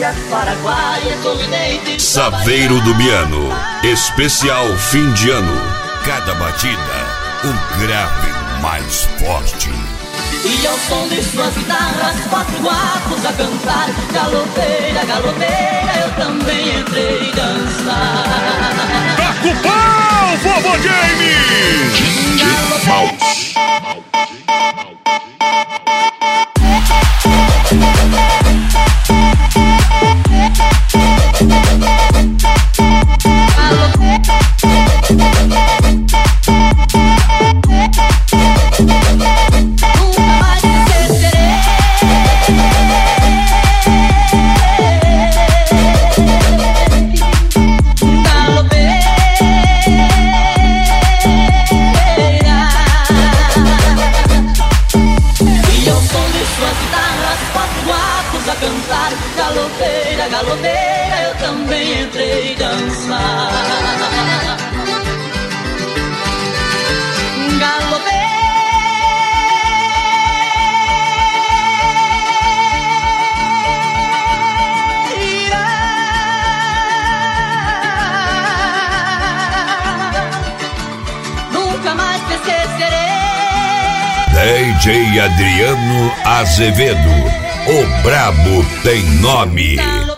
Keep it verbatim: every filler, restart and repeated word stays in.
Colômbia, Paraguai, Sorridente. Saveiro do Biano, especial fim de ano. Cada batida, um grave mais forte. E ao som de suas guitarras, quatro guapos a cantar. Galopeira, galopeira, eu também entrei dançar. Taca o pau, vovô James! D J Mouse. Galopeira, galopeira, eu também entrei dançar. Galopeira, nunca mais te esquecerei. D J Adriano Azevedo, o brabo tem nome.